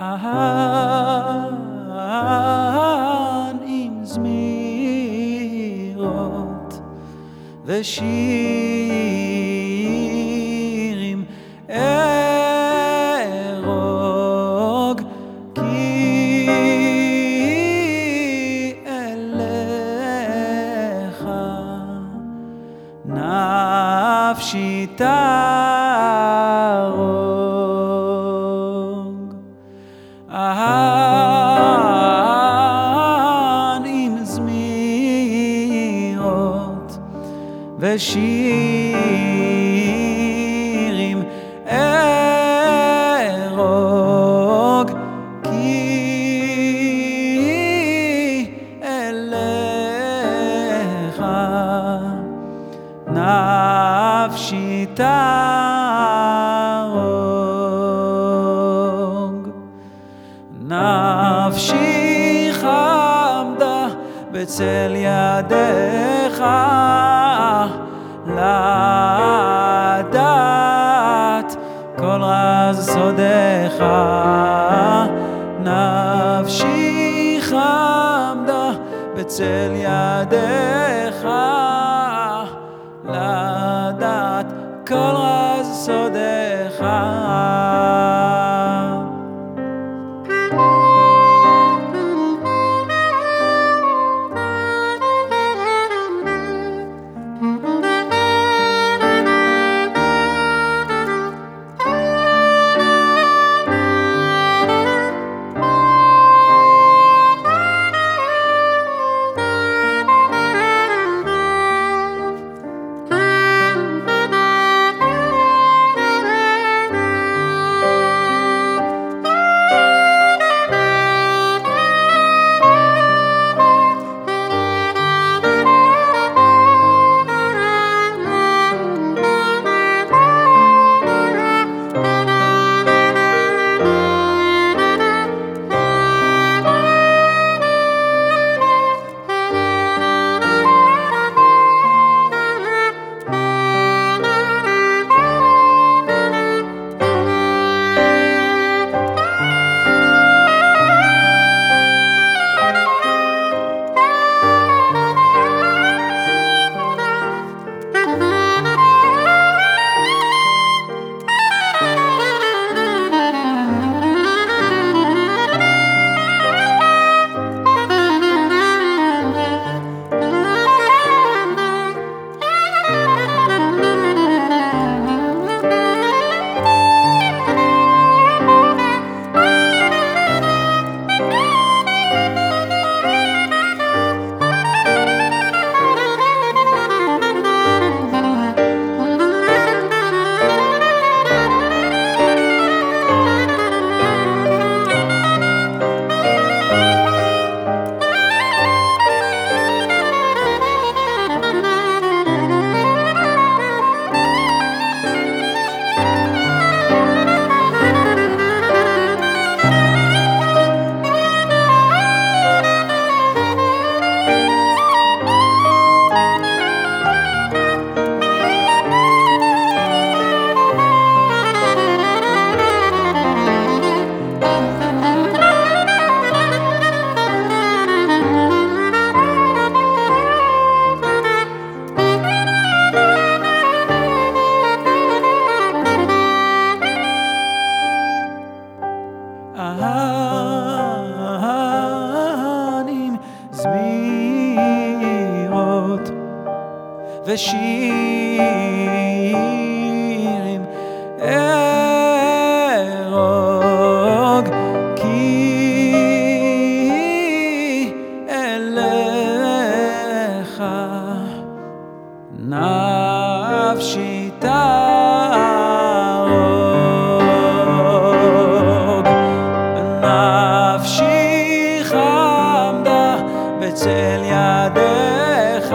אהן עם זמירות ושירים ארוג, כי אליך נפשי תערוג. אהן עם זמירות ושירים ארוג, כי אליך נפשי תערוג. נפשי חמדה בצל ידיך, לדעת כל רז סודך. נפשי חמדה בצל ידיך, לדעת כל רז סודך. אהן עם זמירות ושירים ארוג, כי אליך נפשי תערוג. נפשי חמדה בצל ידיך,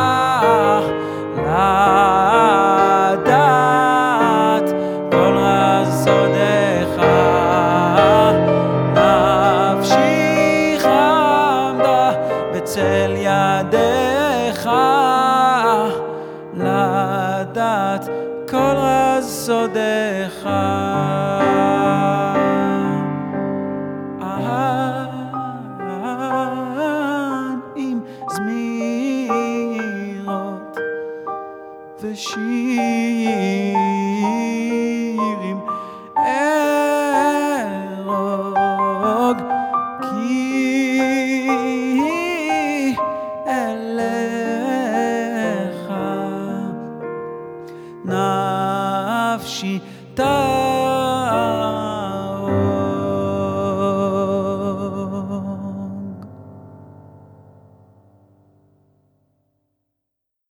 לדעת כל רז סודך. נפשי חמדה בצל ידיך, לדעת כל רז סודך. נפשי תענוג